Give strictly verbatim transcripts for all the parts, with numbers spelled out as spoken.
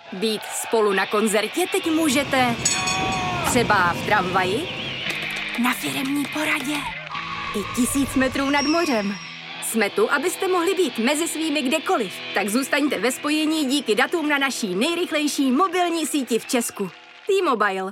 Být spolu na koncertě teď můžete třeba v tramvaji, na firemní poradě i tisíc metrů nad mořem. Jsme tu, abyste mohli být mezi svými kdekoliv. Tak zůstaňte ve spojení díky datům na naší nejrychlejší mobilní síti v Česku. T-Mobile.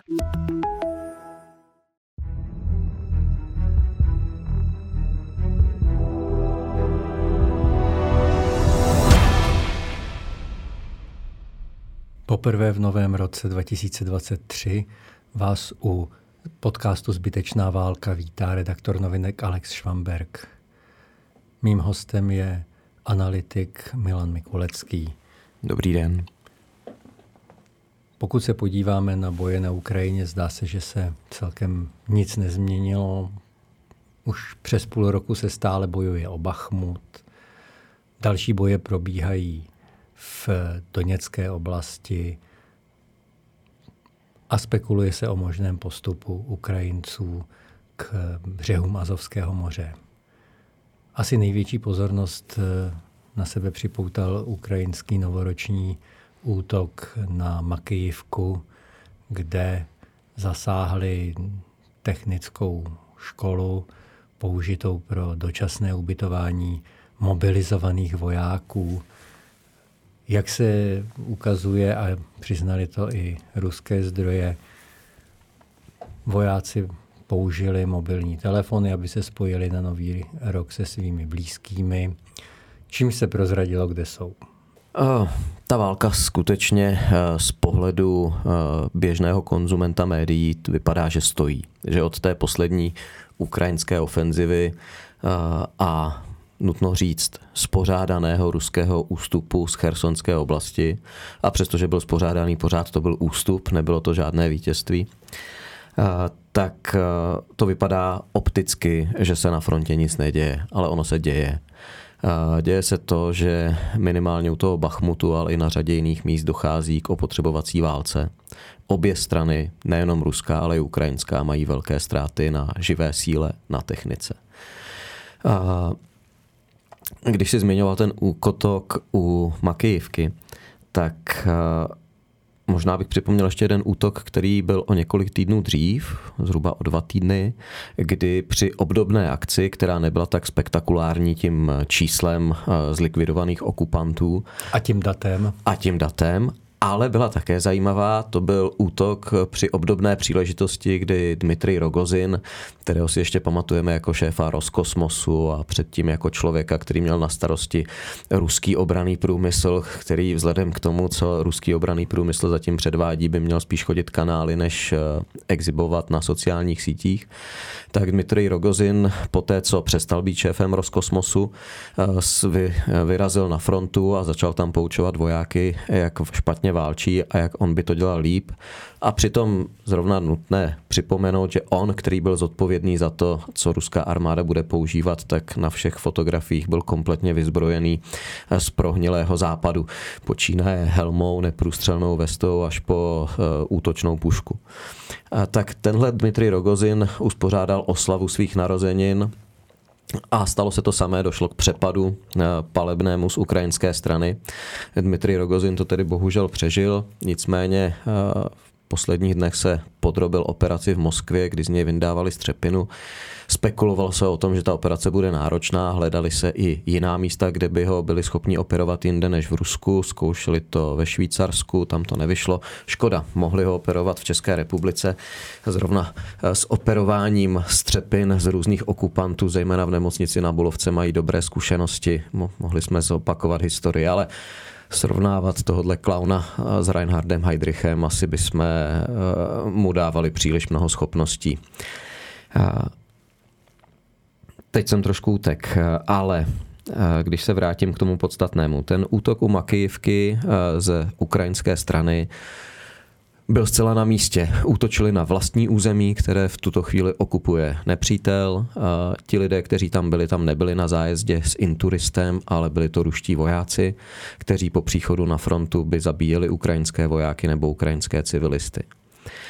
Poprvé v novém roce dva tisíce dvacet tři vás u podcastu Zbytečná válka vítá redaktor novinek Alex Švamberg. Mým hostem je analytik Milan Mikulecký. Dobrý den. Pokud se podíváme na boje na Ukrajině, zdá se, že se celkem nic nezměnilo. Už přes půl roku se stále bojuje o Bachmut. Další boje probíhají v Doněcké oblasti a spekuluje se o možném postupu Ukrajinců k břehům Azovského moře. Asi největší pozornost na sebe připoutal ukrajinský novoroční útok na Makijivku, kde zasáhli technickou školu použitou pro dočasné ubytování mobilizovaných vojáků. Jak se ukazuje, a přiznali to i ruské zdroje, vojáci použili mobilní telefony, aby se spojili na nový rok se svými blízkými. Čím se prozradilo, kde jsou? Uh, ta válka skutečně uh, z pohledu uh, běžného konzumenta médií vypadá, že stojí. Že od té poslední ukrajinské ofenzivy uh, a nutno říct, spořádaného ruského ústupu z Chersonské oblasti. A přestože byl spořádaný pořád, to byl ústup, nebylo to žádné vítězství. Tak to vypadá opticky, že se na frontě nic neděje, ale ono se děje. Děje se to, že minimálně u toho Bachmutu, ale i na řadě jiných míst dochází k opotřebovací válce. Obě strany, nejenom ruská, ale i ukrajinská, mají velké ztráty na živé síle, na technice. Když jsi zmiňoval ten útok u Makijivky, tak možná bych připomněl ještě jeden útok, který byl o několik týdnů dřív, zhruba o dva týdny, kdy při obdobné akci, která nebyla tak spektakulární tím číslem zlikvidovaných okupantů. A tím datem. A tím datem. Ale byla také zajímavá, to byl útok při obdobné příležitosti, kdy Dmitrij Rogozin, kterého si ještě pamatujeme jako šéfa Roskosmosu a předtím jako člověka, který měl na starosti ruský obranný průmysl, který vzhledem k tomu, co ruský obranný průmysl zatím předvádí, by měl spíš chodit kanály, než exhibovat na sociálních sítích. Tak Dmitrij Rogozin, poté co přestal být šéfem Roskosmosu, vyrazil na frontu a začal tam poučovat vojáky, jak špatně válčí a jak on by to dělal líp. A přitom zrovna nutné připomenout, že on, který byl zodpovědný za to, co ruská armáda bude používat, tak na všech fotografiích byl kompletně vyzbrojený z prohnilého západu. Počínaje helmou, neprůstřelnou vestou až po uh, útočnou pušku. A tak tenhle Dmitrij Rogozin uspořádal oslavu svých narozenin a stalo se to samé, došlo k přepadu palebnému z ukrajinské strany. Dmitrij Rogozin to tedy bohužel přežil, nicméně v posledních dnech se podrobil operaci v Moskvě, kdy z něj vyndávali střepinu. Spekulovalo se o tom, že ta operace bude náročná, hledali se i jiná místa, kde by ho byli schopni operovat jinde než v Rusku, zkoušeli to ve Švýcarsku, tam to nevyšlo. Škoda, mohli ho operovat v České republice. Zrovna s operováním střepin z různých okupantů, zejména v nemocnici na Bulovce, mají dobré zkušenosti. Mohli jsme zopakovat historii, ale srovnávat tohodle klauna s Reinhardem Heydrichem asi bychom mu dávali příliš mnoho schopností. Teď jsem trošku utek, ale když se vrátím k tomu podstatnému, ten útok u Makijivky z ukrajinské strany byl zcela na místě. Útočili na vlastní území, které v tuto chvíli okupuje nepřítel. Ti lidé, kteří tam byli, tam nebyli na zájezdě s inturistem, ale byli to ruští vojáci, kteří po příchodu na frontu by zabíjeli ukrajinské vojáky nebo ukrajinské civilisty.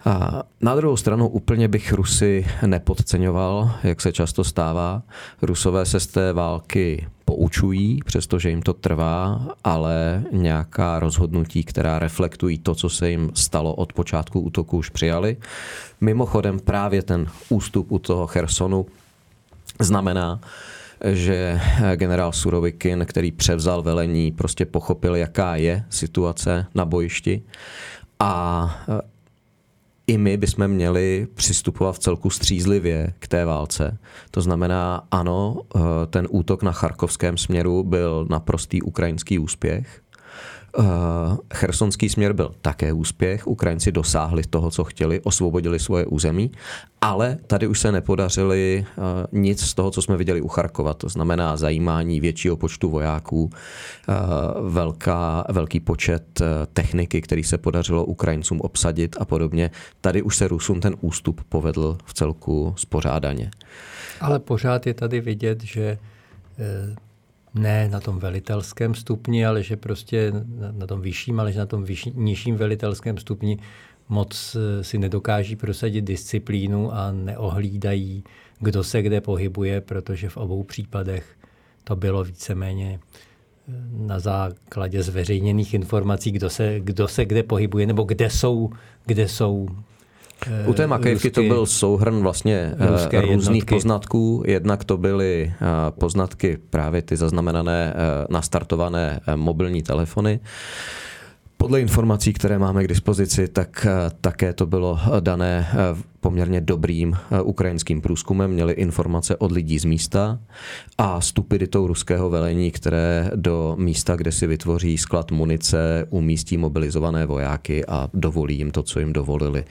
A na druhou stranu úplně bych Rusy nepodceňoval, jak se často stává. Rusové se z té války poučují, přestože jim to trvá, ale nějaká rozhodnutí, která reflektují to, co se jim stalo od počátku útoku, už přijali. Mimochodem právě ten ústup u toho Chersonu znamená, že generál Surovikin, který převzal velení, prostě pochopil, jaká je situace na bojišti a i my bychom měli přistupovat v celku střízlivě k té válce. To znamená, ano, ten útok na charkovském směru byl naprostý ukrajinský úspěch. Chersonský směr byl také úspěch. Ukrajinci dosáhli toho, co chtěli, osvobodili svoje území, ale tady už se nepodařili nic z toho, co jsme viděli u Charkova. To znamená zajímání většího počtu vojáků, velká, velký počet techniky, který se podařilo Ukrajincům obsadit a podobně. Tady už se Rusům ten ústup povedl v celku spořádaně. Ale pořád je tady vidět, že ne na tom velitelském stupni, ale že prostě na tom vyšším, ale že na tom vyšší, nižším velitelském stupni moc si nedokáží prosadit disciplínu a neohlídají, kdo se kde pohybuje, protože v obou případech to bylo víceméně na základě zveřejněných informací, kdo se, kdo se kde pohybuje, nebo kde jsou, kde jsou U té Makejevky to byl souhrn vlastně různých jednotky. poznatků. Jednak to byly poznatky právě ty zaznamenané, nastartované mobilní telefony. Podle informací, které máme k dispozici, tak také to bylo dané poměrně dobrým ukrajinským průzkumem. Měli informace od lidí z místa a stupiditou ruského velení, které do místa, kde si vytvoří sklad munice, umístí mobilizované vojáky a dovolí jim to, co jim dovolili.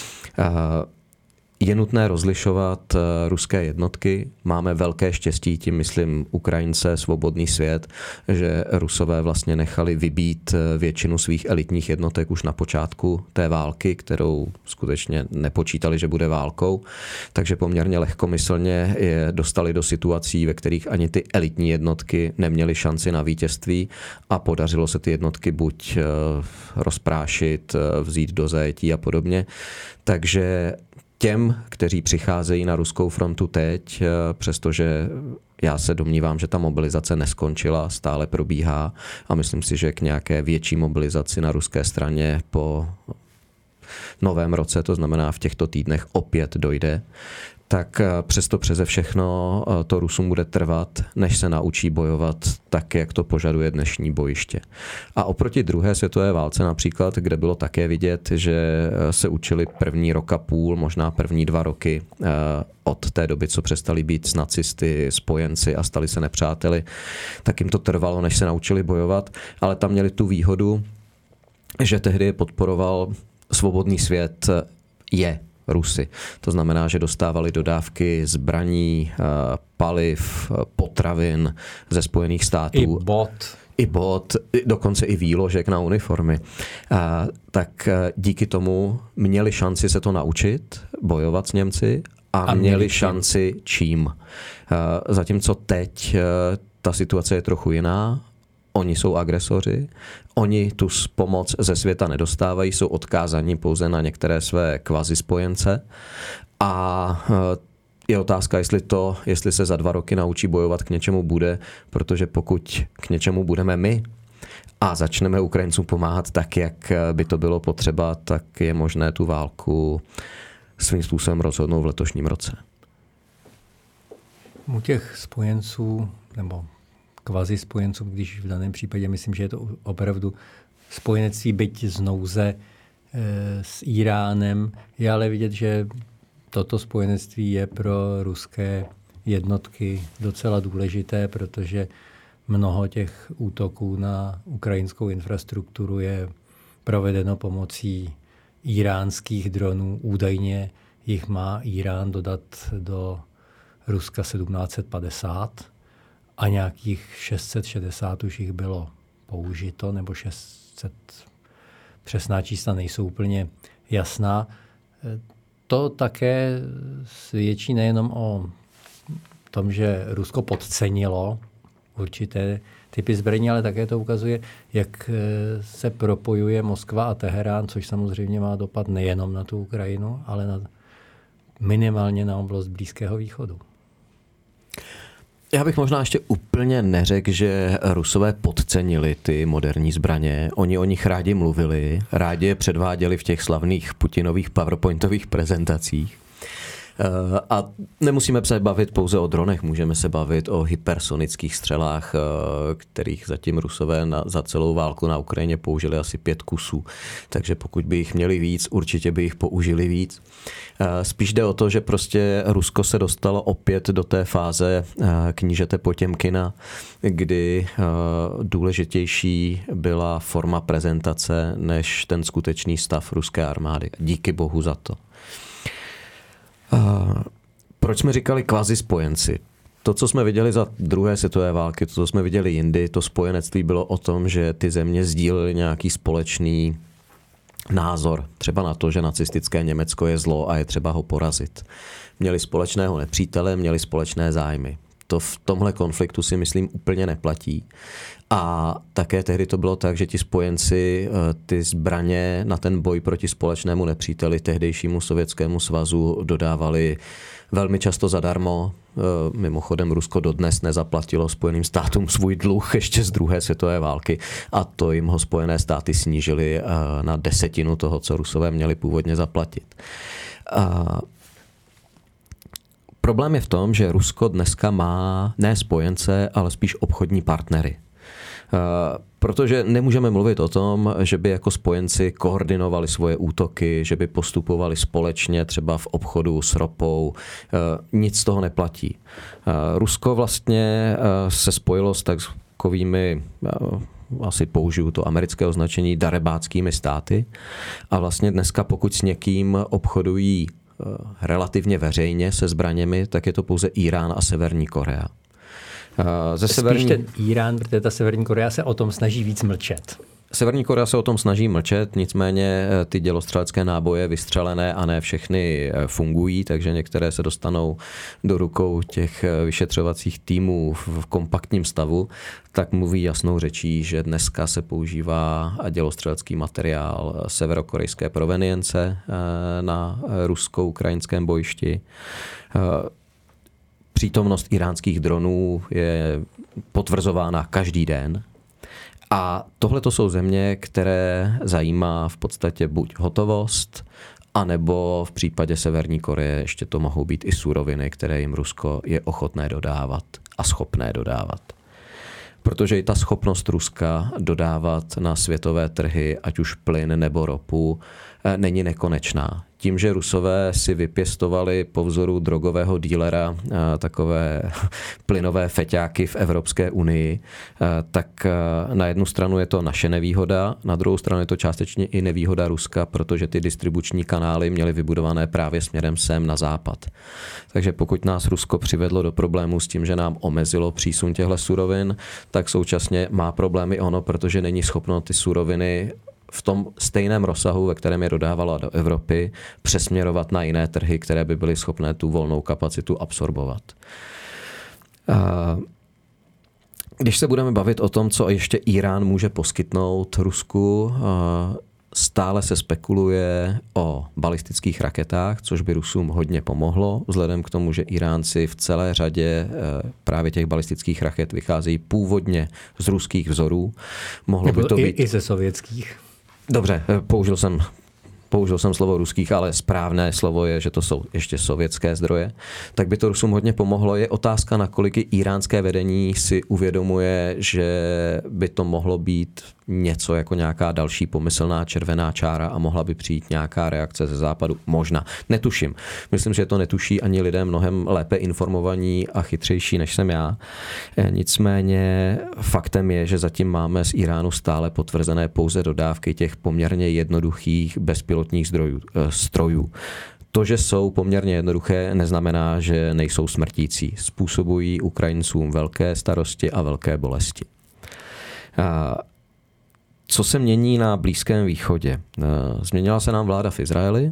Je nutné rozlišovat ruské jednotky. Máme velké štěstí, tím myslím Ukrajince, svobodný svět, že Rusové vlastně nechali vybít většinu svých elitních jednotek už na počátku té války, kterou skutečně nepočítali, že bude válkou. Takže poměrně lehkomyslně je dostali do situací, ve kterých ani ty elitní jednotky neměly šanci na vítězství a podařilo se ty jednotky buď rozprášit, vzít do zajetí a podobně. Takže těm, kteří přicházejí na ruskou frontu teď, přestože já se domnívám, že ta mobilizace neskončila, stále probíhá a myslím si, že k nějaké větší mobilizaci na ruské straně po novém roce, to znamená v těchto týdnech, opět dojde, tak přesto přeze všechno to Rusům bude trvat, než se naučí bojovat tak, jak to požaduje dnešní bojiště. A oproti druhé světové válce například, kde bylo také vidět, že se učili první rok a půl, možná první dva roky od té doby, co přestali být s nacisty spojenci a stali se nepřáteli, tak jim to trvalo, než se naučili bojovat, ale tam měli tu výhodu, že tehdy je podporoval svobodný svět je Rusy. To znamená, že dostávali dodávky zbraní, paliv, potravin ze Spojených států. I bot. I bot, dokonce i výložek na uniformy. A, tak díky tomu měli šanci se to naučit, bojovat s Němci a, a měli, měli šanci čím. A, zatímco teď ta situace je trochu jiná. Oni jsou agresoři, oni tu pomoc ze světa nedostávají, jsou odkázaní pouze na některé své kvazi spojence a je otázka, jestli to, jestli se za dva roky naučí bojovat, k něčemu bude, protože pokud k něčemu budeme my a začneme Ukrajincům pomáhat tak, jak by to bylo potřeba, tak je možné tu válku svým způsobem rozhodnout v letošním roce. U těch spojenců, nebo kvazi spojenců, když v daném případě myslím, že je to opravdu spojenectví byť z nouze e, s Iránem, je ale vidět, že toto spojenectví je pro ruské jednotky docela důležité, protože mnoho těch útoků na ukrajinskou infrastrukturu je provedeno pomocí iránských dronů. Údajně jich má Irán dodat do Ruska sedmnáct set padesát a nějakých šest set šedesát už jich bylo použito, nebo šest set, přesná čísla nejsou úplně jasná. To také svědčí nejenom o tom, že Rusko podcenilo určité typy zbraní, ale také to ukazuje, jak se propojuje Moskva a Teherán, což samozřejmě má dopad nejenom na tu Ukrajinu, ale na, minimálně na oblast Blízkého východu. Já bych možná ještě úplně neřekl, že Rusové podcenili ty moderní zbraně. Oni o nich rádi mluvili, rádi je předváděli v těch slavných Putinových PowerPointových prezentacích. A nemusíme se bavit pouze o dronech, můžeme se bavit o hypersonických střelách, kterých zatím Rusové na, za celou válku na Ukrajině použili asi pět kusů. Takže pokud by jich měli víc, určitě by jich použili víc. Spíš jde o to, že prostě Rusko se dostalo opět do té fáze knížete Potěmkina, kdy důležitější byla forma prezentace než ten skutečný stav ruské armády. Díky bohu za to. Uh, proč jsme říkali kvazi spojenci? To, co jsme viděli za druhé světové války, to, co jsme viděli jindy, to spojenectví bylo o tom, že ty země sdílely nějaký společný názor. Třeba na to, že nacistické Německo je zlo a je třeba ho porazit. Měli společného nepřítele, měli společné zájmy. To v tomhle konfliktu si myslím úplně neplatí. A také tehdy to bylo tak, že ti spojenci ty zbraně na ten boj proti společnému nepříteli, tehdejšímu Sovětskému svazu, dodávali velmi často zadarmo. Mimochodem Rusko dodnes nezaplatilo Spojeným státům svůj dluh ještě z druhé světové války a to jim ho Spojené státy snížili na desetinu toho, co Rusové měli původně zaplatit. A problém je v tom, že Rusko dneska má ne spojence, ale spíš obchodní partnery. Protože nemůžeme mluvit o tom, že by jako spojenci koordinovali svoje útoky, že by postupovali společně třeba v obchodu s ropou. Nic z toho neplatí. Rusko vlastně se spojilo s takovými, asi použiju to americké označení, darebáckými státy a vlastně dneska pokud s někým obchodují relativně veřejně se zbraněmi, tak je to pouze Irán a Severní Korea. Ze severní... Spíš ten Irán, protože ta Severní Korea se o tom snaží víc mlčet. Severní Korea se o tom snaží mlčet, nicméně ty dělostřelecké náboje vystřelené a ne všechny fungují, takže některé se dostanou do rukou těch vyšetřovacích týmů v kompaktním stavu, tak mluví jasnou řečí, že dneska se používá dělostřelecký materiál severokorejské provenience na rusko-ukrajinském bojišti. Přítomnost iránských dronů je potvrzována každý den. A tohle to jsou země, které zajímá v podstatě buď hotovost, anebo v případě Severní Koreje ještě to mohou být i suroviny, které jim Rusko je ochotné dodávat a schopné dodávat. Protože i ta schopnost Ruska dodávat na světové trhy, ať už plyn nebo ropu, není nekonečná. Tím, že Rusové si vypěstovali po vzoru drogového dílera takové plynové feťáky v Evropské unii, tak na jednu stranu je to naše nevýhoda, na druhou stranu je to částečně i nevýhoda Ruska, protože ty distribuční kanály měly vybudované právě směrem sem na západ. Takže pokud nás Rusko přivedlo do problému s tím, že nám omezilo přísun těchto surovin, tak současně má problémy ono, protože není schopno ty suroviny v tom stejném rozsahu, ve kterém je dodávala do Evropy, přesměrovat na jiné trhy, které by byly schopné tu volnou kapacitu absorbovat. Když se budeme bavit o tom, co ještě Irán může poskytnout Rusku, stále se spekuluje o balistických raketách, což by Rusům hodně pomohlo, vzhledem k tomu, že Iránci v celé řadě právě těch balistických raket vycházejí původně z ruských vzorů. Mohlo Nebo by to i, být i ze sovětských. Dobře, použil jsem, použil jsem slovo ruských, ale správné slovo je, že to jsou ještě sovětské zdroje. Tak by to Rusům hodně pomohlo. Je otázka, nakolik iránské vedení si uvědomuje, že by to mohlo být něco jako nějaká další pomyslná červená čára a mohla by přijít nějaká reakce ze západu. Možná. Netuším. Myslím, že to netuší ani lidé mnohem lépe informovaní a chytřejší, než jsem já. Nicméně faktem je, že zatím máme z Iránu stále potvrzené pouze dodávky těch poměrně jednoduchých bezpilotních zdrojů, strojů. To, že jsou poměrně jednoduché, neznamená, že nejsou smrtící. Způsobují Ukrajincům velké starosti a velké bolesti. Co se mění na Blízkém východě? Změnila se nám vláda v Izraeli.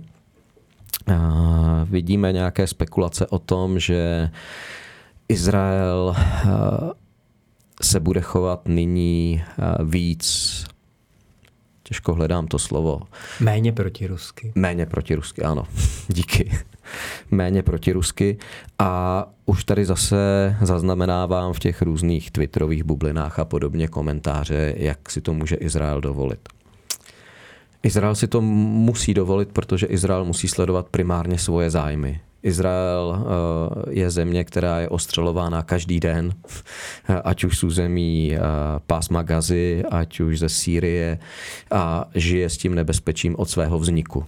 Vidíme nějaké spekulace o tom, že Izrael se bude chovat nyní víc, těžko hledám to slovo. Méně protirusky. Méně protirusky, ano. Díky. Méně protirusky. A už tady zase zaznamenávám v těch různých twitterových bublinách a podobně komentáře, jak si to může Izrael dovolit. Izrael si to musí dovolit, protože Izrael musí sledovat primárně svoje zájmy. Izrael je země, která je ostřelována každý den, ať už z území pásma Gazy, ať už ze Sýrie, a žije s tím nebezpečím od svého vzniku.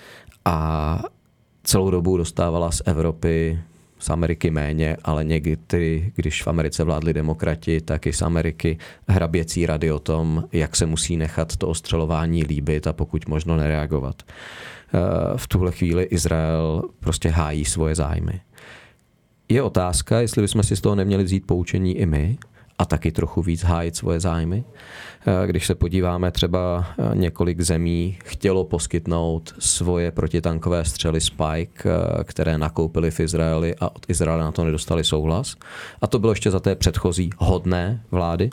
A celou dobu dostávala z Evropy, z Ameriky méně, ale někdy, když v Americe vládli demokrati, tak i z Ameriky hraběcí rady o tom, jak se musí nechat to ostřelování líbit a pokud možno nereagovat. V tuhle chvíli Izrael prostě hájí svoje zájmy. Je otázka, jestli bychom si z toho neměli vzít poučení i my a taky trochu víc hájit svoje zájmy. Když se podíváme, třeba několik zemí chtělo poskytnout svoje protitankové střely Spike, které nakoupili v Izraeli a od Izraele na to nedostali souhlas. A to bylo ještě za té předchozí hodné vlády.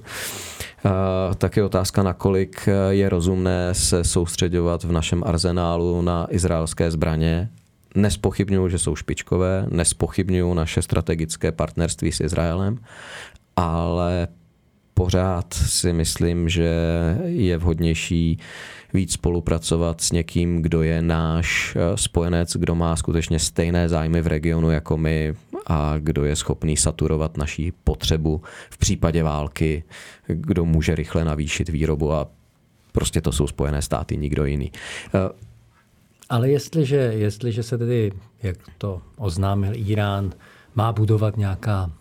Tak je otázka, nakolik je rozumné se soustředovat v našem arzenálu na izraelské zbraně. Nespochybňuji, že jsou špičkové, nespochybňuji naše strategické partnerství s Izraelem, ale pořád si myslím, že je vhodnější víc spolupracovat s někým, kdo je náš spojenec, kdo má skutečně stejné zájmy v regionu jako my a kdo je schopný saturovat naší potřebu v případě války, kdo může rychle navýšit výrobu, a prostě to jsou Spojené státy, nikdo jiný. Ale jestliže, jestliže se tedy, jak to oznámil Irán, má budovat nějaká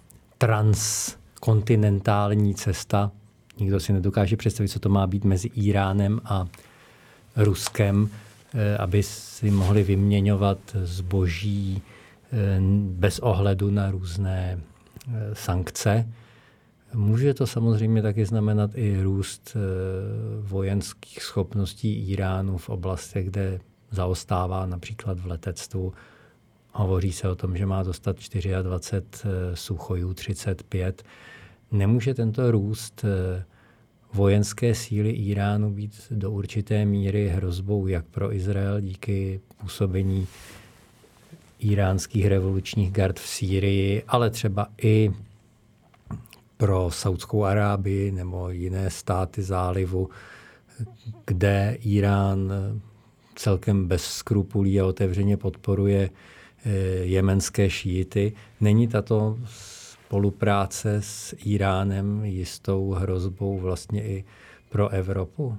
transkontinentální cesta, nikdo si nedokáže představit, co to má být mezi Iránem a Ruskem, aby si mohli vyměňovat zboží bez ohledu na různé sankce. Může to samozřejmě taky znamenat i růst vojenských schopností Iránu v oblastech, kde zaostává, například v letectvu. Hovoří se o tom, že má dostat dvacet čtyři Suchojů třicet pět. Nemůže tento růst vojenské síly Iránu být do určité míry hrozbou jak pro Izrael díky působení iránských revolučních gard v Sýrii, ale třeba i pro Saudskou Arábii nebo jiné státy zálivu, kde Irán celkem bez skrupulí a otevřeně podporuje jemenské šíity. Není tato spolupráce s Iránem jistou hrozbou vlastně i pro Evropu?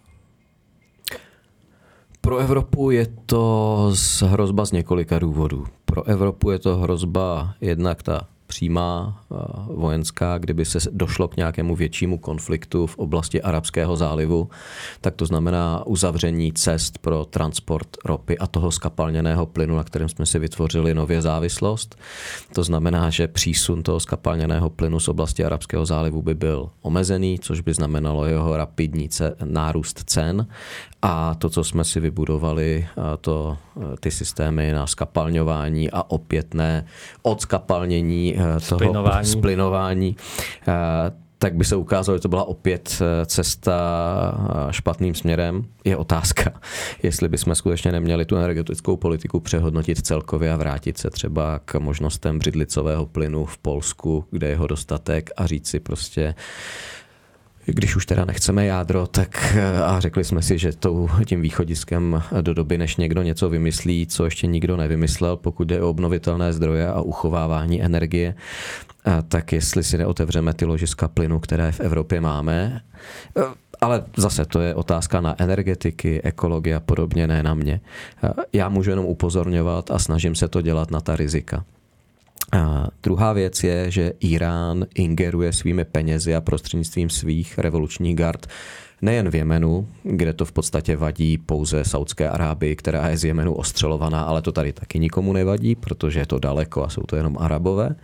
Pro Evropu je to hrozba z několika důvodů. Pro Evropu je to hrozba jednak ta přímá vojenská, kdyby se došlo k nějakému většímu konfliktu v oblasti Arabského zálivu, tak to znamená uzavření cest pro transport ropy a toho skapalněného plynu, na kterém jsme si vytvořili nově závislost. To znamená, že přísun toho skapalněného plynu z oblasti Arabského zálivu by byl omezený, což by znamenalo jeho rapidní nárůst cen. A to, co jsme si vybudovali, to, ty systémy na skapalňování a opětné odskapalnění toho splinování. splinování, tak by se ukázalo, že to byla opět cesta špatným směrem. Je otázka, jestli bychom skutečně neměli tu energetickou politiku přehodnotit celkově a vrátit se třeba k možnostem břidlicového plynu v Polsku, kde je ho dostatek, a říct si prostě, když už teda nechceme jádro, tak a řekli jsme si, že tou, tím východiskem do doby, než někdo něco vymyslí, co ještě nikdo nevymyslel, pokud jde o obnovitelné zdroje a uchovávání energie, tak jestli si neotevřeme ty ložiska plynu, které v Evropě máme. Ale zase to je otázka na energetiky, ekologii a podobně, ne na mě. Já můžu jenom upozorňovat a snažím se to dělat na ta rizika. A druhá věc je, že Irán ingeruje svými penězi a prostřednictvím svých revolučních gard nejen v Jemenu, kde to v podstatě vadí pouze Saudské Arábii, která je z Jemenu ostřelovaná, ale to tady taky nikomu nevadí, protože je to daleko a jsou to jenom Arabové.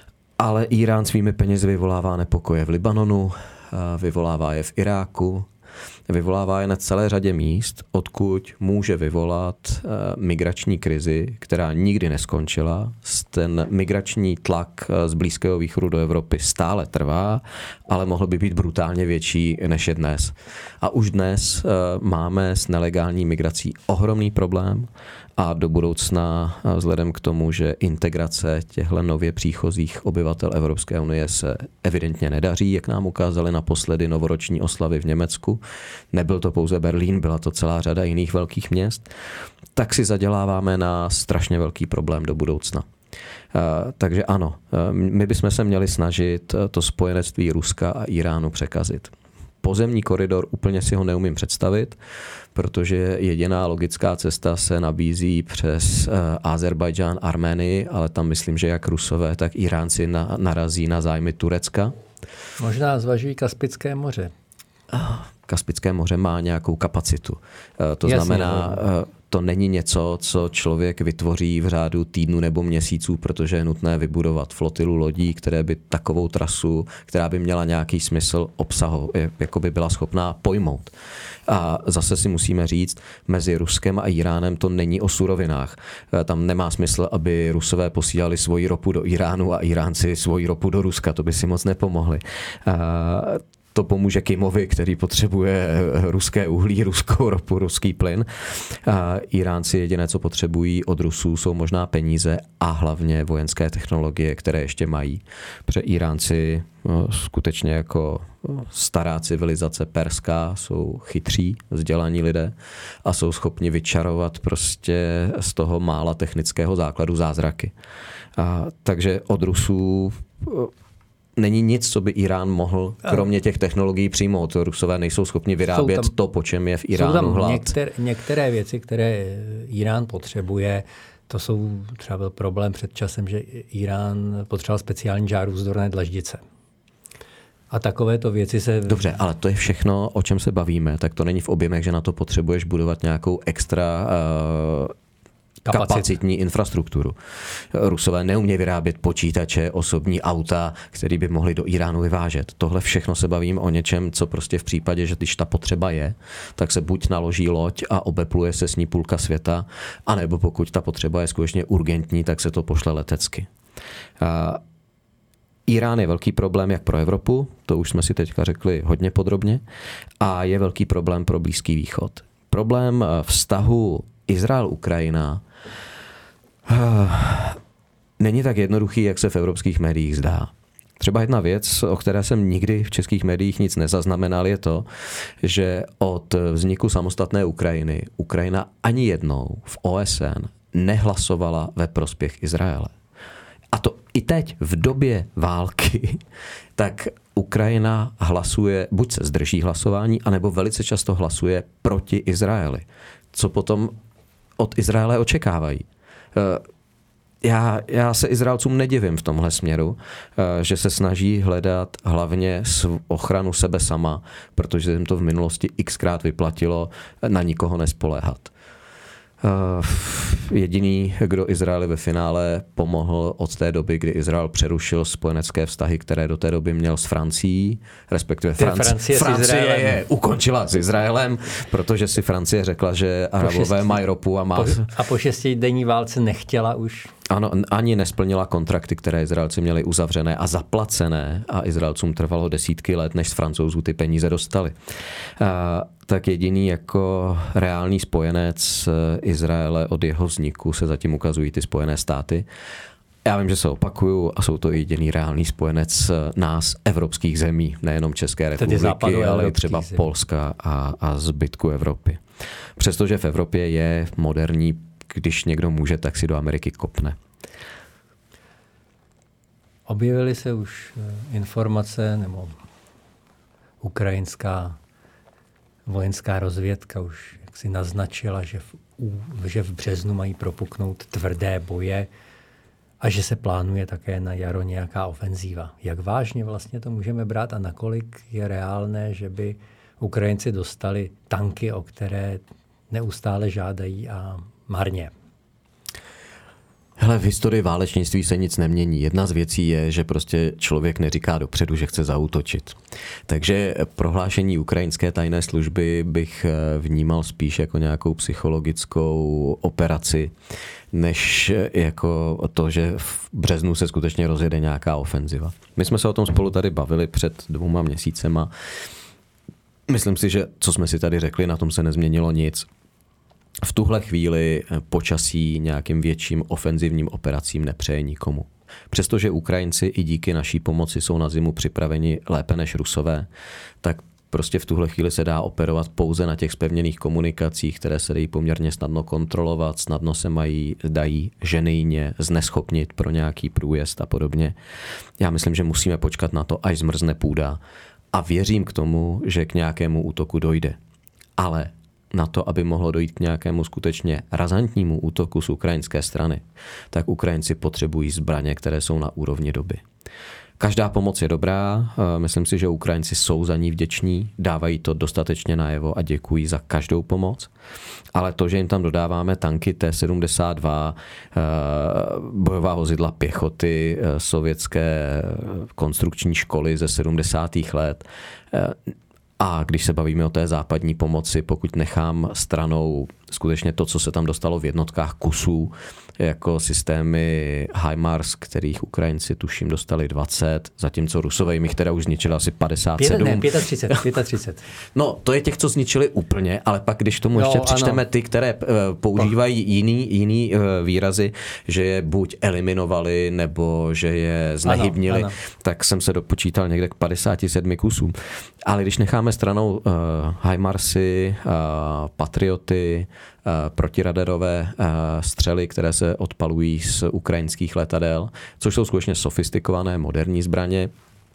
Ale Irán svými penězi vyvolává nepokoje v Libanonu, vyvolává je v Iráku, Vyvolává je na celé řadě míst, odkud může vyvolat migrační krizi, která nikdy neskončila. Ten migrační tlak z Blízkého východu do Evropy stále trvá, ale mohl by být brutálně větší než je dnes. A už dnes máme s nelegální migrací ohromný problém a do budoucna vzhledem k tomu, že integrace těchto nově příchozích obyvatel Evropské unie se evidentně nedaří, jak nám ukázali naposledy novoroční oslavy v Německu. Nebyl to pouze Berlín, byla to celá řada jiných velkých měst. Tak si zaděláváme na strašně velký problém do budoucna. Takže ano, my bychom se měli snažit to spojenectví Ruska a Iránu překazit. Pozemní koridor úplně si ho neumím představit, protože jediná logická cesta se nabízí přes Azerbajdžán, Arménii, ale tam myslím, že jak Rusové, tak Iránci na, narazí na zájmy Turecka. Možná zvažují Kaspické moře. Kaspické moře má nějakou kapacitu. To Jasně, znamená, no. To není něco, co člověk vytvoří v řádu týdnu nebo měsíců, protože je nutné vybudovat flotilu lodí, které by takovou trasu, která by měla nějaký smysl obsahu, jako by byla schopná pojmout. A zase si musíme říct, mezi Ruskem a Iránem to není o surovinách. Tam nemá smysl, aby Rusové posílali svoji ropu do Iránu a Iránci svoji ropu do Ruska. To by si moc nepomohli. To pomůže Kimovi, který potřebuje ruské uhlí, ruskou ropu, ruský plyn. A Iránci jediné, co potřebují od Rusů, jsou možná peníze a hlavně vojenské technologie, které ještě mají. Protože Iránci no, skutečně jako stará civilizace perská jsou chytří, vzdělaní lidé a jsou schopni vyčarovat prostě z toho mála technického základu zázraky. A, takže od Rusů není nic, co by Irán mohl, kromě těch technologií přijmout. Rusové nejsou schopni vyrábět tam, to, po čem je v Iránu jsou tam hlad. Některé, některé věci, které Irán potřebuje, to jsou třeba byl problém před časem, že Irán potřeboval speciální žárůvzdorné dlaždice. A takovéto věci se... Dobře, ale to je všechno, o čem se bavíme. Tak to není v objemech, že na to potřebuješ budovat nějakou extra... Uh, kapacitní infrastrukturu. Rusové neumějí vyrábět počítače, osobní auta, které by mohli do Iránu vyvážet. Tohle všechno se bavím o něčem, co prostě v případě, že když ta potřeba je, tak se buď naloží loď a obepluje se s ní půlka světa, anebo pokud ta potřeba je skutečně urgentní, tak se to pošle letecky. A Irán je velký problém jak pro Evropu, to už jsme si teďka řekli hodně podrobně, a je velký problém pro Blízký východ. Problém vztahu Izrael-Ukrajina není tak jednoduchý, jak se v evropských médiích zdá. Třeba jedna věc, o které jsem nikdy v českých médiích nic nezaznamenal, je to, že od vzniku samostatné Ukrajiny Ukrajina ani jednou v O S N nehlasovala ve prospěch Izraele. A to i teď, v době války, tak Ukrajina hlasuje, buď se zdrží hlasování, anebo velice často hlasuje proti Izraeli. Co potom od Izraele očekávají. Já, já se Izraelcům nedivím v tomhle směru, že se snaží hledat hlavně ochranu sebe sama, protože jim to v minulosti xkrát vyplatilo na nikoho nespoléhat. Jediný, kdo Izraeli ve finále pomohl od té doby, kdy Izrael přerušil spojenecké vztahy, které do té doby měl s Francií, respektive Franci- Francie, Francie je ukončila s Izraelem, protože si Francie řekla, že Arabové mají ropu a má... Po, a po šestidenní válce nechtěla už... Ano, ani nesplnila kontrakty, které Izraelci měli uzavřené a zaplacené a Izraelcům trvalo desítky let, než z Francouzů ty peníze dostali. A, tak jediný jako reálný spojenec Izraele od jeho vzniku se zatím ukazují ty Spojené státy. Já vím, že se opakuju a jsou to jediný reálný spojenec nás, evropských zemí, nejenom České republiky, ale i třeba zemí. Polska a, a zbytku Evropy. Přestože v Evropě je moderní, když někdo může, tak si do Ameriky kopne. Objevily se už informace, nebo ukrajinská vojenská rozvědka už jaksi naznačila, že v, že v březnu mají propuknout tvrdé boje a že se plánuje také na jaro nějaká ofenzíva. Jak vážně vlastně to můžeme brát a nakolik je reálné, že by Ukrajinci dostali tanky, o které neustále žádají a marně? Hele, v historii válečnictví se nic nemění. Jedna z věcí je, že prostě člověk neříká dopředu, že chce zaútočit. Takže prohlášení ukrajinské tajné služby bych vnímal spíš jako nějakou psychologickou operaci, než jako to, že v březnu se skutečně rozjede nějaká ofenziva. My jsme se o tom spolu tady bavili před dvouma měsícema. Myslím si, že co jsme si tady řekli, na tom se nezměnilo nic. V tuhle chvíli počasí nějakým větším ofenzivním operacím nepřeje nikomu. Přestože Ukrajinci i díky naší pomoci jsou na zimu připraveni lépe než Rusové, tak prostě v tuhle chvíli se dá operovat pouze na těch zpevněných komunikacích, které se dají poměrně snadno kontrolovat, snadno se mají, dají ženejně zneschopnit pro nějaký průjezd a podobně. Já myslím, že musíme počkat na to, až zmrzne půda a věřím k tomu, že k nějakému útoku dojde. Ale na to, aby mohlo dojít k nějakému skutečně razantnímu útoku z ukrajinské strany, tak Ukrajinci potřebují zbraně, které jsou na úrovni doby. Každá pomoc je dobrá, myslím si, že Ukrajinci jsou za ní vděční, dávají to dostatečně najevo a děkují za každou pomoc, ale to, že jim tam dodáváme tanky T sedmdesát dva, bojová vozidla pěchoty, sovětské konstrukční školy ze sedmdesátých let, a když se bavíme o té západní pomoci, pokud nechám stranou skutečně to, co se tam dostalo v jednotkách kusů, jako systémy HIMARS, kterých Ukrajinci tuším dostali dvacet, zatímco Rusové jich teda už zničili asi padesát sedm. Ne, třicet pět. No, to je těch, co zničili úplně, ale pak, když tomu ještě no, přičteme ano. ty, které uh, používají jiný, jiný uh, výrazy, že je buď eliminovali, nebo že je znehybnili, ano, ano. tak jsem se dopočítal někde k padesáti sedmi kusům. Ale když necháme stranou uh, HIMARSy, uh, Patrioty, protiradarové střely, které se odpalují z ukrajinských letadel, což jsou skutečně sofistikované moderní zbraně,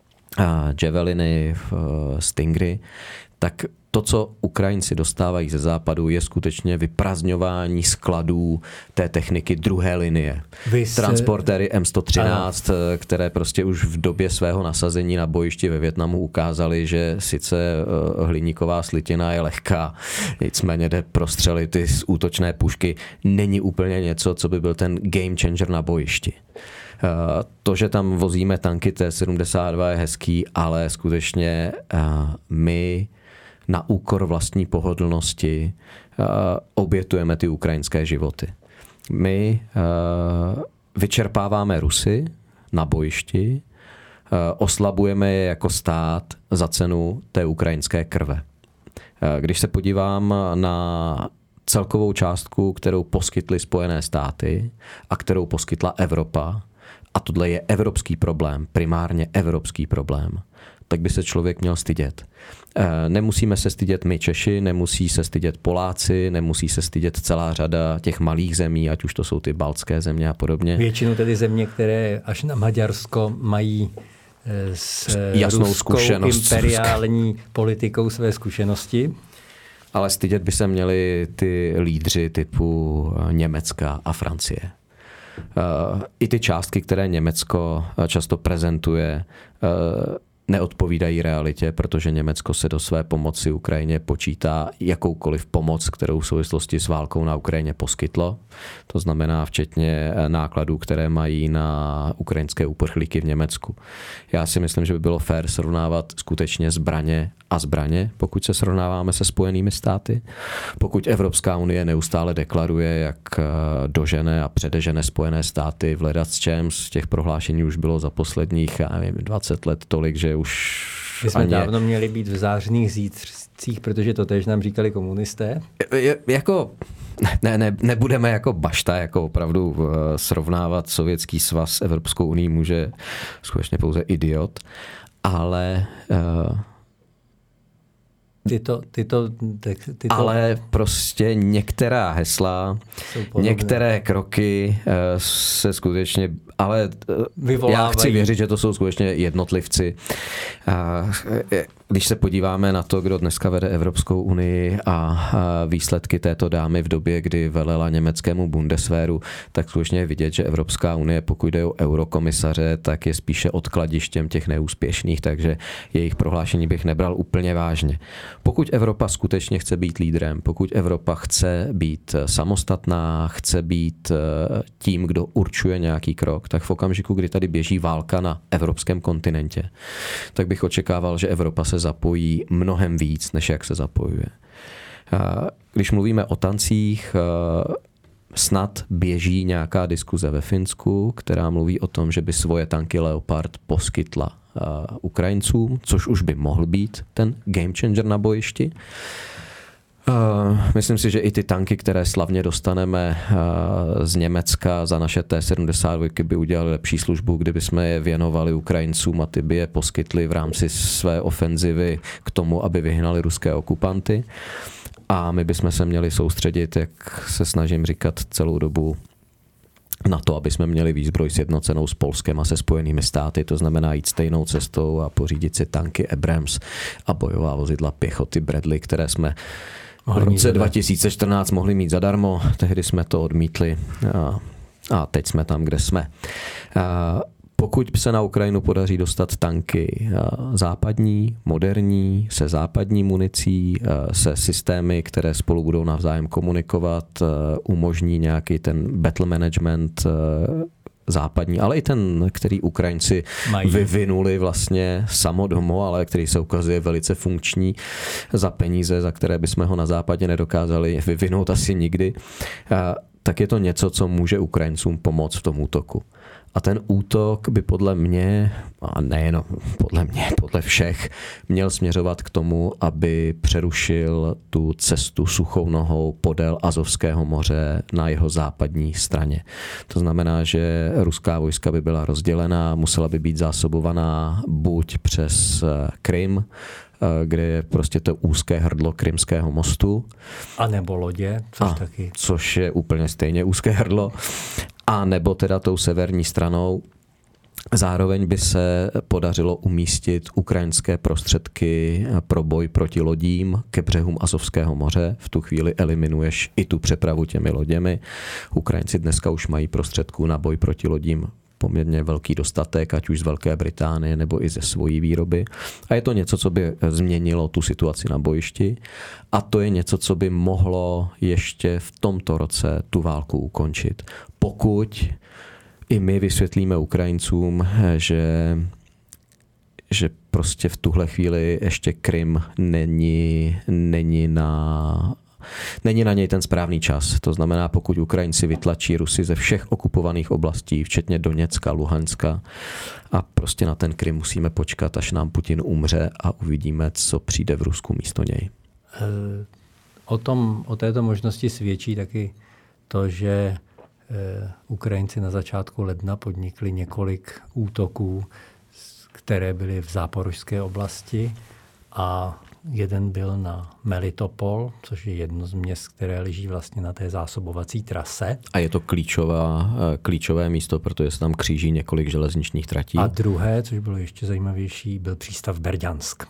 javeliny, stingry, tak to, co Ukrajinci dostávají ze západu, je skutečně vyprazňování skladů té techniky druhé linie. Vys... Transportéry M sto třináct, ano. které prostě už v době svého nasazení na bojišti ve Vietnamu ukázaly, že sice hliníková slitina je lehká, nicméně jde prostřelit ty útočné pušky, není úplně něco, co by byl ten game changer na bojišti. To, že tam vozíme tanky T sedmdesát dva je hezký, ale skutečně my na úkor vlastní pohodlnosti uh, obětujeme ty ukrajinské životy. My uh, vyčerpáváme Rusy na bojišti, uh, oslabujeme je jako stát za cenu té ukrajinské krve. Uh, když se podívám na celkovou částku, kterou poskytly Spojené státy a kterou poskytla Evropa, a tohle je evropský problém, primárně evropský problém, tak by se člověk měl stydět. Nemusíme se stydět my Češi, nemusí se stydět Poláci, nemusí se stydět celá řada těch malých zemí, ať už to jsou ty baltské země a podobně. Většinou tedy země, které až na Maďarsko mají s jasnou ruskou zkušenost imperiální politikou své zkušenosti. Ale stydět by se měli ty lídři typu Německa a Francie. I ty částky, které Německo často prezentuje, neodpovídají realitě, protože Německo se do své pomoci Ukrajině počítá jakoukoliv pomoc, kterou v souvislosti s válkou na Ukrajině poskytlo. To znamená včetně nákladů, které mají na ukrajinské uprchlíky v Německu. Já si myslím, že by bylo fér srovnávat skutečně zbraně a zbraně, pokud se srovnáváme se Spojenými státy. Pokud Evropská unie neustále deklaruje, jak dožene a předežene Spojené státy v ledacčem, z těch prohlášení už bylo za posledních, já nevím, dvacet let tolik, že už my jsme ani... dávno měli být v zářných zítřcích, protože to tež nám říkali komunisté. Je, jako, ne, ne, nebudeme jako bašta, jako opravdu uh, srovnávat Sovětský svaz s Evropskou unii může skutečně pouze idiot, ale uh, Tyto, tyto, tyto... Ale prostě některá hesla, některé kroky se skutečně, ale vyvolávají. Já chci věřit, že to jsou skutečně jednotlivci. Když se podíváme na to, kdo dneska vede Evropskou unii a výsledky této dámy v době, kdy velela německému Bundeswehru, tak skutečně je vidět, že Evropská unie, pokud jde o eurokomisaře, tak je spíše odkladištěm těch neúspěšných, takže jejich prohlášení bych nebral úplně vážně. Pokud Evropa skutečně chce být lídrem, pokud Evropa chce být samostatná, chce být tím, kdo určuje nějaký krok, tak v okamžiku, kdy tady běží válka na evropském kontinentě, tak bych očekával, že Evropa se zapojí mnohem víc, než jak se zapojuje. Když mluvíme o tancích, snad běží nějaká diskuze ve Finsku, která mluví o tom, že by svoje tanky Leopard poskytla Ukrajincům, což už by mohl být ten game changer na bojišti. Myslím si, že i ty tanky, které slavně dostaneme z Německa za naše T sedmdesát dva, by udělali lepší službu, kdyby jsme je věnovali Ukrajincům a ty by je poskytli v rámci své ofenzivy k tomu, aby vyhnali ruské okupanty. A my bychom se měli soustředit, jak se snažím říkat celou dobu, na to, aby jsme měli výzbroj sjednocenou s Polskem a se Spojenými státy, to znamená jít stejnou cestou a pořídit si tanky Abrams a bojová vozidla pěchoty Bradley, které jsme v roce dva tisíce čtrnáct mohli mít zadarmo, tehdy jsme to odmítli a, a teď jsme tam, kde jsme. A pokud se na Ukrajinu podaří dostat tanky západní, moderní, se západní municí, se systémy, které spolu budou navzájem komunikovat, umožní nějaký ten battle management západní, ale i ten, který Ukrajinci mají. Vyvinuli vlastně samodomo, ale který se ukazuje velice funkční za peníze, za které bychom ho na západě nedokázali vyvinout asi nikdy, tak je to něco, co může Ukrajincům pomoct v tom útoku. A ten útok by podle mě, a nejen podle mě, podle všech, měl směřovat k tomu, aby přerušil tu cestu suchou nohou podél Azovského moře na jeho západní straně. To znamená, že ruská vojska by byla rozdělená, musela by být zásobovaná buď přes Krym, kde je prostě to úzké hrdlo Krymského mostu. A nebo lodě, což a, taky. Což je úplně stejně úzké hrdlo. A nebo teda tou severní stranou. Zároveň by se podařilo umístit ukrajinské prostředky pro boj proti lodím ke břehům Azovského moře. V tu chvíli eliminuješ i tu přepravu těmi loděmi. Ukrajinci dneska už mají prostředků na boj proti lodím poměrně velký dostatek, ať už z Velké Británie nebo i ze svojí výroby. A je to něco, co by změnilo tu situaci na bojišti. A to je něco, co by mohlo ještě v tomto roce tu válku ukončit. Pokud i my vysvětlíme Ukrajincům, že, že prostě v tuhle chvíli ještě Krym není, není na... Není na něj ten správný čas. To znamená, pokud Ukrajinci vytlačí Rusy ze všech okupovaných oblastí, včetně Doněcka, Luhanska, a prostě na ten Krym musíme počkat, až nám Putin umře a uvidíme, co přijde v Rusku místo něj. O tom, o této možnosti svědčí taky to, že Ukrajinci na začátku ledna podnikli několik útoků, které byly v záporožské oblasti, a jeden byl na Melitopol, což je jedno z měst, které leží vlastně na té zásobovací trase. A je to klíčová, klíčové místo, protože se tam kříží několik železničních tratí. A druhé, což bylo ještě zajímavější, byl přístav Berďansk.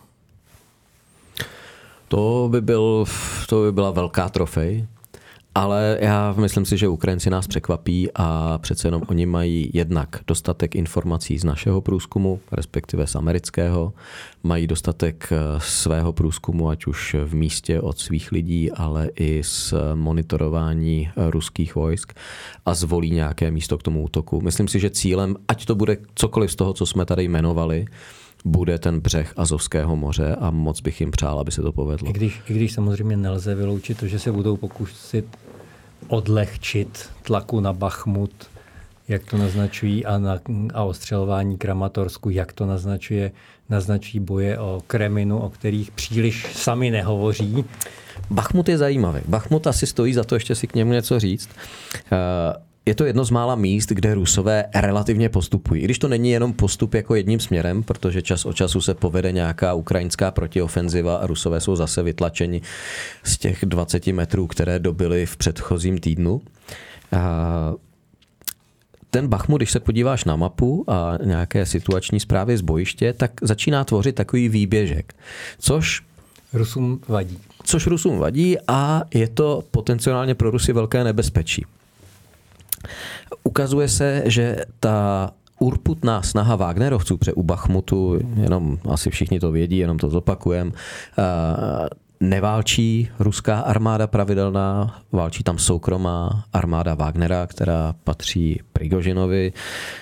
To by, byl, to by byla velká trofej. Ale já myslím si, že Ukrajinci nás překvapí a přece jenom oni mají jednak dostatek informací z našeho průzkumu, respektive z amerického. Mají dostatek svého průzkumu, ať už v místě od svých lidí, ale i z monitorování ruských vojsk, a zvolí nějaké místo k tomu útoku. Myslím si, že cílem, ať to bude cokoliv z toho, co jsme tady jmenovali, bude ten břeh Azovského moře, a moc bych jim přál, aby se to povedlo. I když, i když samozřejmě nelze vyloučit to, že se budou pokusit odlehčit tlaku na Bachmut, jak to naznačují, a, na, a ostřelování Kramatorsku, jak to naznačuje, naznačí boje o Kreminu, o kterých příliš sami nehovoří. Bachmut je zajímavý. Bachmut asi stojí za to ještě si k němu něco říct. Je to jedno z mála míst, kde Rusové relativně postupují. I když to není jenom postup jako jedním směrem, protože čas od času se povede nějaká ukrajinská protiofenziva a Rusové jsou zase vytlačeni z těch dvacet metrů, které dobyli v předchozím týdnu. Ten Bachmut, když se podíváš na mapu a nějaké situační zprávy z bojiště, tak začíná tvořit takový výběžek, což Rusům vadí. Což Rusům vadí a je to potenciálně pro Rusy velké nebezpečí. Ukazuje se, že ta urputná snaha Wagnerovců pře u Bachmutu, jenom asi všichni to vědí, jenom to zopakujem, neválčí ruská armáda pravidelná, válčí tam soukromá armáda Wagnera, která patří Prigožinovi,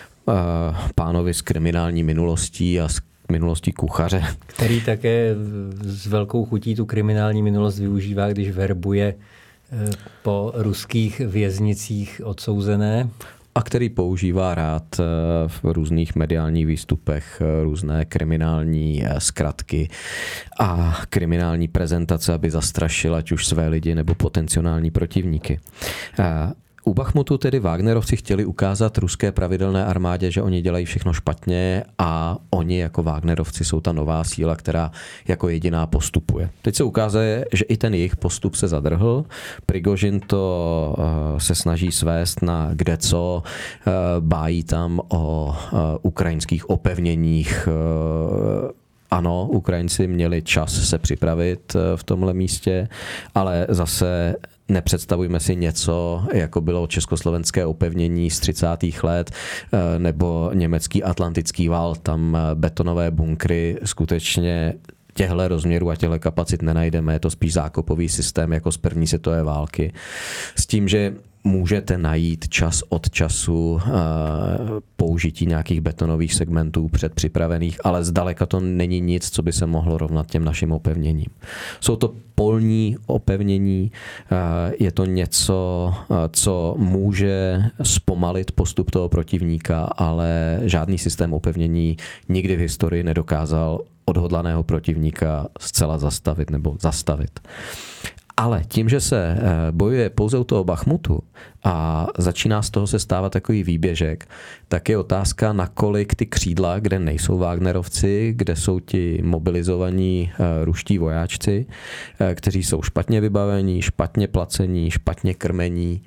pánovi s kriminální minulostí a s minulostí kuchaře. Který také s velkou chutí tu kriminální minulost využívá, když verbuje po ruských věznicích odsouzené. A který používá rád v různých mediálních výstupech různé kriminální zkratky a kriminální prezentace, aby zastrašil ať už své lidi nebo potenciální protivníky. U Bachmutu tedy Wagnerovci chtěli ukázat ruské pravidelné armádě, že oni dělají všechno špatně a oni jako Wagnerovci jsou ta nová síla, která jako jediná postupuje. Teď se ukazuje, že i ten jejich postup se zadrhl. Prigožin to se snaží svést na kdeco, bájí tam o ukrajinských opevněních. Ano, Ukrajinci měli čas se připravit v tomhle místě, ale zase nepředstavujme si něco, jako bylo československé opevnění z třicátých let nebo německý atlantický val, tam betonové bunkry skutečně těchto rozměrů a těchto kapacit nenajdeme, je to spíš zákopový systém jako z první světové války. S tím, že můžete najít čas od času použití nějakých betonových segmentů předpřipravených, ale zdaleka to není nic, co by se mohlo rovnat těm našim opevněním. Jsou to polní opevnění, je to něco, co může zpomalit postup toho protivníka, ale žádný systém opevnění nikdy v historii nedokázal odhodlaného protivníka zcela zastavit nebo zastavit. Ale tím, že se bojuje pouze u toho Bachmutu a začíná z toho se stávat takový výběžek, tak je otázka, nakolik ty křídla, kde nejsou Wagnerovci, kde jsou ti mobilizovaní ruští vojáčci, kteří jsou špatně vybavení, špatně placení, špatně krmení,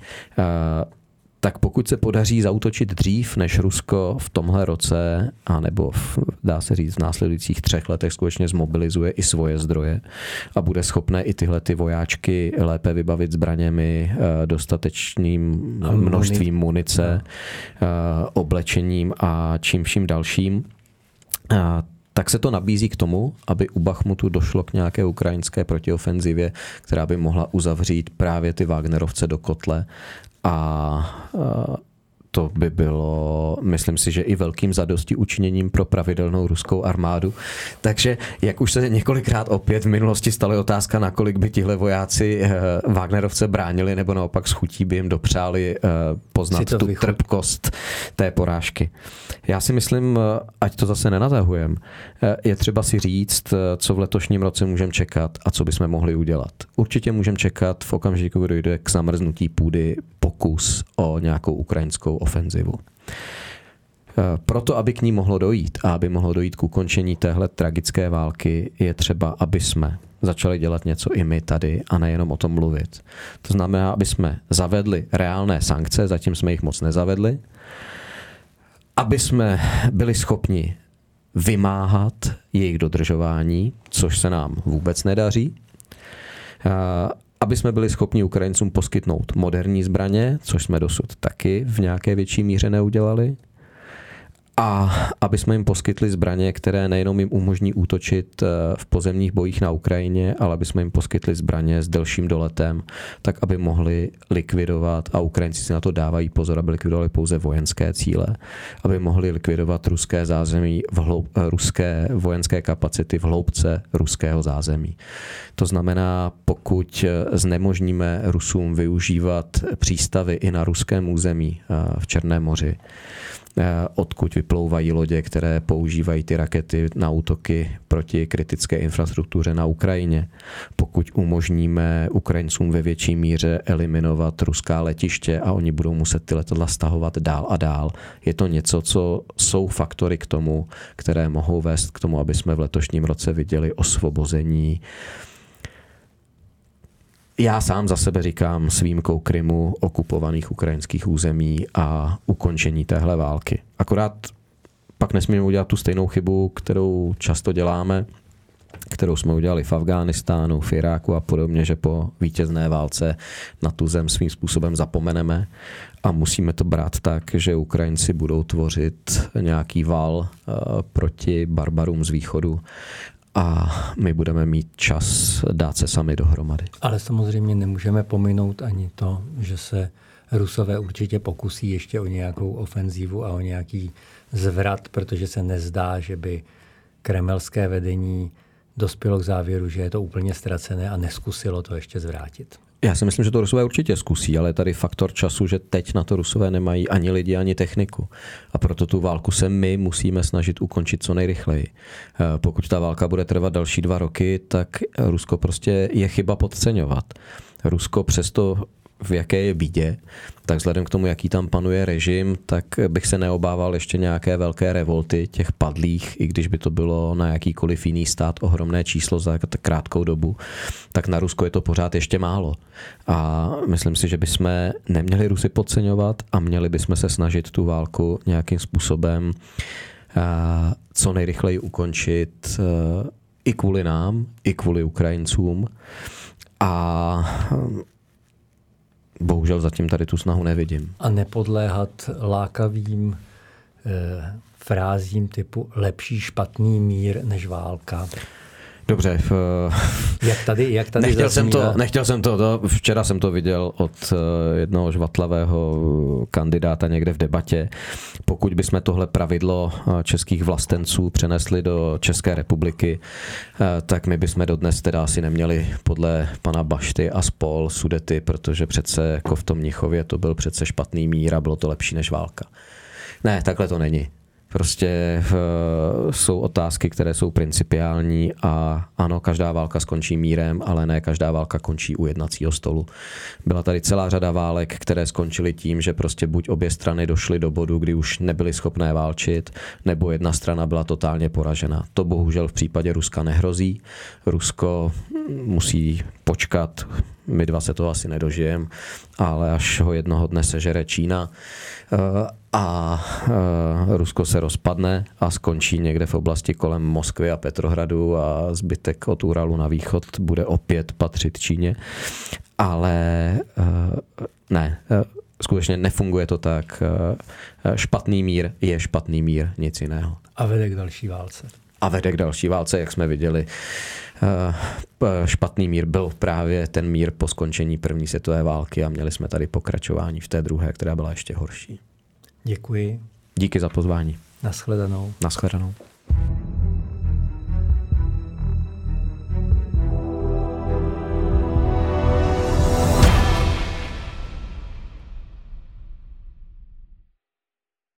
tak pokud se podaří zaútočit dřív, než Rusko v tomhle roce, anebo v, dá se říct v následujících třech letech skutečně zmobilizuje i svoje zdroje a bude schopné i tyhle ty vojáčky lépe vybavit zbraněmi, dostatečným množstvím munice, oblečením a čím vším dalším, tak se to nabízí k tomu, aby u Bachmutu došlo k nějaké ukrajinské protiofenzivě, která by mohla uzavřít právě ty Wagnerovce do kotle. A to by bylo, myslím si, že i velkým zadosti učiněním pro pravidelnou ruskou armádu. Takže, jak už se několikrát opět v minulosti stala otázka, nakolik by tihle vojáci Wagnerovce bránili, nebo naopak s chutí by jim dopřáli poznat tu vychod. trpkost té porážky. Já si myslím, ať to zase nenatahujem, je třeba si říct, co v letošním roce můžeme čekat a co bychom mohli udělat. Určitě můžeme čekat v okamžiku, kdy dojde k zamrznutí půdy, pokus o nějakou ukrajinskou ofenzivu. Proto, aby k ní mohlo dojít a aby mohlo dojít k ukončení téhle tragické války, je třeba, aby jsme začali dělat něco i my tady a nejenom o tom mluvit. To znamená, aby jsme zavedli reálné sankce, zatím jsme jich moc nezavedli, aby jsme byli schopni vymáhat jejich dodržování, což se nám vůbec nedaří, aby jsme byli schopni Ukrajincům poskytnout moderní zbraně, což jsme dosud taky v nějaké větší míře neudělali, a aby jsme jim poskytli zbraně, které nejenom jim umožní útočit v pozemních bojích na Ukrajině, ale aby jsme jim poskytli zbraně s delším doletem, tak aby mohli likvidovat, a Ukrajinci si na to dávají pozor, aby likvidovali pouze vojenské cíle, aby mohli likvidovat ruské zázemí, v hloub, ruské vojenské kapacity v hloubce ruského zázemí. To znamená, pokud znemožníme Rusům využívat přístavy i na ruském území v Černém moři, odkud vyplouvají lodě, které používají ty rakety na útoky proti kritické infrastruktuře na Ukrajině. Pokud umožníme Ukrajincům ve větší míře eliminovat ruská letiště a oni budou muset ty letadla stahovat dál a dál, je to něco, co jsou faktory k tomu, které mohou vést k tomu, aby jsme v letošním roce viděli osvobození. Já sám za sebe říkám s výjimkou Krymu, okupovaných ukrajinských území a ukončení téhle války. Akorát pak nesmíme udělat tu stejnou chybu, kterou často děláme, kterou jsme udělali v Afghánistánu, v Iráku a podobně, že po vítězné válce na tu zem svým způsobem zapomeneme a musíme to brát tak, že Ukrajinci budou tvořit nějaký val proti barbarům z východu a my budeme mít čas dát se sami dohromady. Ale samozřejmě nemůžeme pominout ani to, že se Rusové určitě pokusí ještě o nějakou ofenzívu a o nějaký zvrat, protože se nezdá, že by kremelské vedení dospělo k závěru, že je to úplně ztracené a neskusilo to ještě zvrátit. Já si myslím, že to Rusové určitě zkusí, ale je tady faktor času, že teď na to Rusové nemají ani lidi, ani techniku. A proto tu válku se my musíme snažit ukončit co nejrychleji. Pokud ta válka bude trvat další dva roky, tak Rusko prostě je chyba podceňovat. Rusko přesto, v jaké je bídě, tak vzhledem k tomu, jaký tam panuje režim, tak bych se neobával ještě nějaké velké revolty těch padlých, i když by to bylo na jakýkoliv jiný stát ohromné číslo za krátkou dobu, tak na Rusko je to pořád ještě málo. A myslím si, že bychom neměli Rusy podceňovat a měli bychom se snažit tu válku nějakým způsobem co nejrychleji ukončit i kvůli nám, i kvůli Ukrajincům. A bohužel zatím tady tu snahu nevidím. A nepodléhat lákavým e, frázím typu lepší špatný mír než válka. Dobře. V, jak tady, jak tady nechtěl, zaznívá... jsem to, nechtěl jsem to, to, včera jsem to viděl od jednoho žvatlavého kandidáta někde v debatě. Pokud bychom tohle pravidlo českých vlastenců přenesli do České republiky, tak my bychom dodnes teda asi neměli podle pana Bašty a spol Sudety, protože přece jako v tom Mnichově to byl přece špatný mír a bylo to lepší než válka. Ne, takhle to není. Prostě uh, jsou otázky, které jsou principiální a ano, každá válka skončí mírem, ale ne každá válka končí u jednacího stolu. Byla tady celá řada válek, které skončily tím, že prostě buď obě strany došly do bodu, kdy už nebyly schopné válčit, nebo jedna strana byla totálně poražena. To bohužel v případě Ruska nehrozí. Rusko musí počkat, my dva se to asi nedožijeme, ale až ho jednoho dne sežere Čína a Rusko se rozpadne a skončí někde v oblasti kolem Moskvy a Petrohradu a zbytek od Uralu na východ bude opět patřit Číně. Ale ne, skutečně nefunguje to tak. Špatný mír je špatný mír, nic jiného. A vede k další válce. A vede k další válce, jak jsme viděli. Špatný mír byl právě ten mír po skončení první světové války a měli jsme tady pokračování v té druhé, která byla ještě horší. Děkuji. Díky za pozvání. Nashledanou. Nashledanou.